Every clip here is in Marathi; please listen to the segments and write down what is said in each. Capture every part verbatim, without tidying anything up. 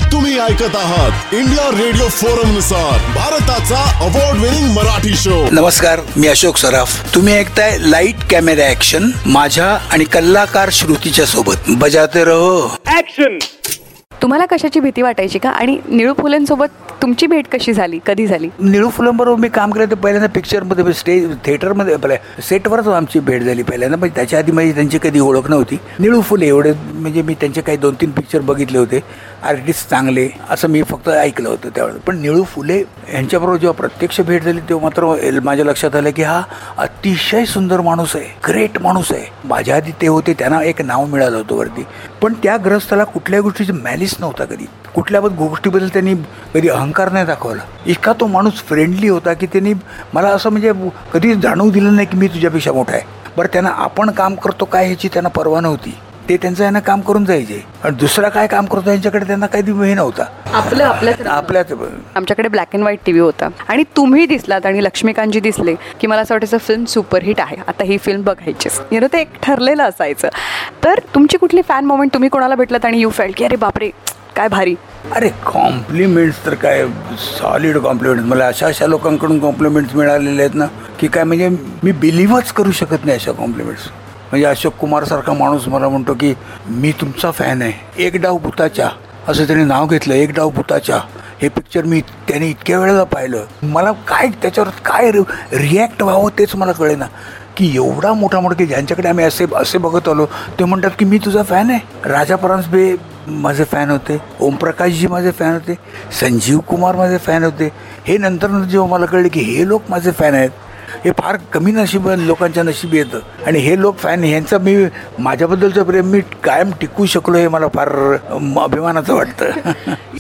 तुम्ही ऐकत आहात इंडिया रेडिओ फोरम नुसार भारताचा अवॉर्ड विनिंग मराठी शो. नमस्कार, मी अशोक सराफ. तुम्ही ऐकताय लाईट कॅमेरा ऍक्शन माझ्या आणि कलाकार श्रुतीच्या सोबत. बजाते रहो ऍक्शन. तुम्हाला कशाची भीती वाटायची का? आणि निळू फुलेंसोबत तुमची भेट कशी झाली, कधी झाली? निळू फुलांबरोबर मी काम केलं तर पहिल्यांदा पिक्चरमध्ये स्टेज थिएटरमध्ये आपल्या सेटवरच आमची भेट झाली पहिल्यांदा. म्हणजे त्याच्या आधी माझी त्यांची कधी ओळख नव्हती. निळू फुले एवढे म्हणजे मी त्यांचे काही दोन तीन पिक्चर बघितले होते, आर्टिस्ट चांगले असं मी फक्त ऐकलं होतं त्यावेळेस. पण निळू फुले यांच्याबरोबर जेव्हा प्रत्यक्ष भेट झाली तेव्हा मात्र माझ्या लक्षात आलं की हा अतिशय सुंदर माणूस आहे, ग्रेट माणूस आहे. माझ्या आधी ते होते, त्यांना एक नाव मिळालं होतं वरती. पण त्या ग्रस्ताला कुठल्या गोष्टीची मॅलिस नव्हता कधी, कुठल्या गोष्टीबद्दल त्यांनी कधी अहंकार नाही दाखवला. इतका तो माणूस फ्रेंडली होता की त्यांनी मला असं म्हणजे कधी जाणवू दिलं नाही की मी तुझ्यापेक्षा मोठा आहे. बरं, त्यांना आपण काम करतो काय ह्याची त्यांना पर्वा नव्हती. ते त्यांचं यांना काम करून जायचे आणि दुसरा काय काम करतो यांच्याकडे त्यांना काही हे नव्हता. आपलं आपल्यात आपल्यात आमच्याकडे ब्लॅक अँड व्हाईट टीव्ही होता आणि तुम्ही दिसलात आणि लक्ष्मीकांतजी दिसले की मला असं वाटायचं फिल्म सुपरहिट आहे, आता ही फिल्म बघायचीच. यु नो ते एक ठरलेलं असायचं. तर तुमची कुठली फॅन मोमेंट, तुम्ही कोणाला भेटलात आणि यू फेल्ट की अरे बापरे काय भारी? अरे कॉम्प्लिमेंट्स तर काय सॉलिड कॉम्प्लिमेंट्स. मला अशा अशा लोकांकडून कॉम्प्लिमेंट्स मिळालेले आहेत ना की काय म्हणजे मी बिलीव्हच करू शकत नाही अशा कॉम्प्लिमेंट्स. म्हणजे अशोक कुमारसारखा माणूस मला म्हणतो की मी तुमचा फॅन आहे. एक डाव भूताच्या असं त्याने नाव घेतलं, एक डाव भूताच्या. हे पिक्चर मी त्याने इतक्या वेळेला पाहिलं. मला काय त्याच्यावर काय रिॲक्ट व्हावं तेच मला कळेना की एवढा मोठा मोठा की ज्यांच्याकडे आम्ही असे असे बघत आलो ते म्हणतात की मी तुझा फॅन आहे. राजा परांजपे माझे फॅन होते, ओमप्रकाशजी माझे फॅन होते, संजीव कुमार माझे फॅन होते. हे नंतर नंतर जेव्हा मला कळले की हे लोक माझे फॅन आहेत, हे फार कमी नशीब लोकांच्या नशिबी येतं. आणि हे लोक फॅन, ह्यांचं मी माझ्याबद्दलचं प्रेम मी कायम टिकू शकलो हे मला फार अभिमानाचं वाटतं.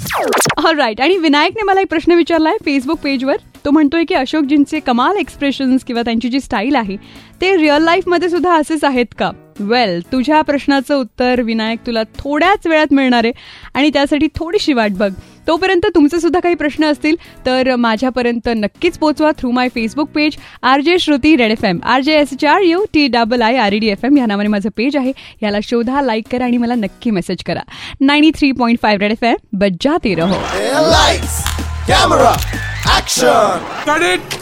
All right. आणि विनायकने मला एक प्रश्न विचारला आहे फेसबुक पेजवर. तो म्हणतोय की अशोकजींचे कमाल एक्सप्रेशन्स किंवा त्यांची जी स्टाईल आहे ते रिअल लाईफमध्ये सुद्धा असेच आहेत का? वेल, तुझ्या प्रश्नाचं उत्तर विनायक तुला थोड्याच वेळात मिळणार आहे आणि त्यासाठी थोडीशी वाट बघ. तोपर्यंत तुमचे सुद्धा काही प्रश्न असतील तर माझ्यापर्यंत नक्कीच पोचवा through my Facebook page R J Shruti Red F M. R J S H R U T double I R E D F M ह्या नावाने माझं पेज आहे. याला शोधा, लाईक करा आणि मला नक्की मेसेज करा. Ninety three point five Red F M बजाते रहो. Lights, camera, action. Cut it.